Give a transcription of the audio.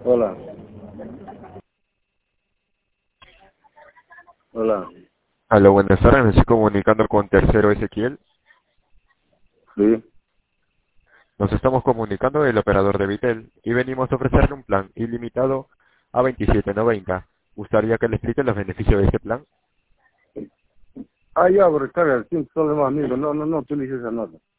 Hola. Hola. Aló, buenas tardes, me estoy comunicando con Tercero Ezequiel. Sí. Nos estamos comunicando del operador de Vitel y venimos a ofrecerle un plan ilimitado a 27.90. ¿Gustaría que le explique los beneficios de este plan? Ah, ya, pero carga, sin problema, amigo. No utilices esa nota.